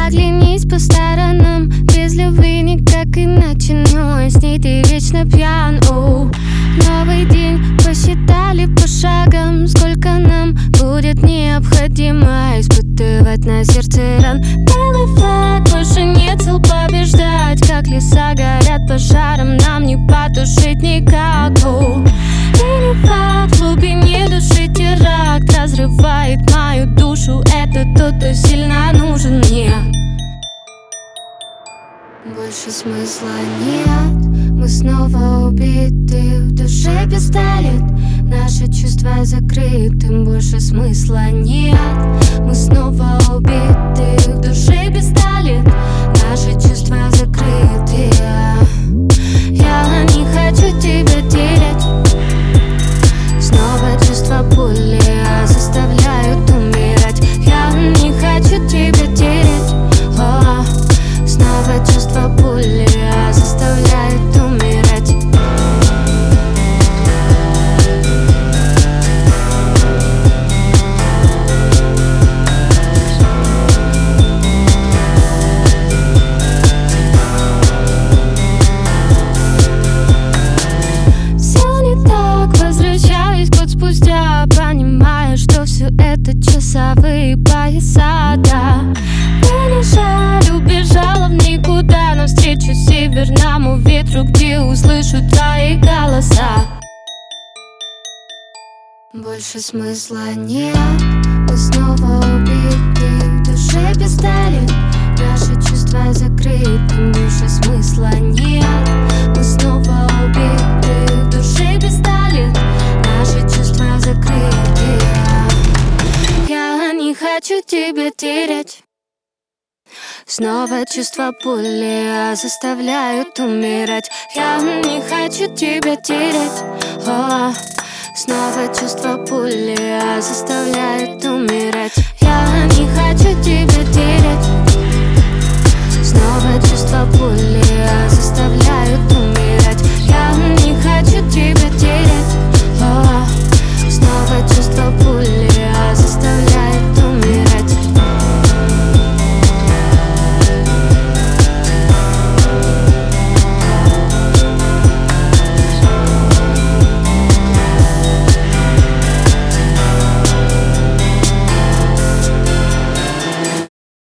Оглянись по сторонам, без любви никак иначе. Но с ней ты вечно пьян. Новый день посчитали по шагам, сколько нам будет необходимо испытывать на сердце ран. Белый флаг, больше нет сил побеждать. Как леса горят пожаром, нам не потушить никак. Или факт, в глубине души теракт разрывает мою душу. Это тот, кто сильно нужен мне. Больше смысла нет, мы снова убиты. В душе пистолет, наши чувства закрыты. Больше смысла нет, мы снова убиты. В душе пистолет, наши чувства закрыты. Я не хочу тебя терять. Снова чувства пули заставляют умирать. Я не хочу тебя терять. Снова чувства пули заставляют умирать. Все не так, возвращаюсь год спустя, понимая, что все это часовые пояса, да. Мне не жаль, убежала в никуда, навстречу северному ветру, где услышу твои голоса. Больше смысла нет, мы снова убиты. В душе пистолет, наши чувства закрыты. Больше смысла нет, мы снова убиты. В душе пистолет, наши чувства закрыты. Я не хочу тебя терять. Снова чувства пули заставляют умирать. Я не хочу тебя терять. Снова чувства пули заставляют умирать. Я не хочу тебя терять. Снова чувства пули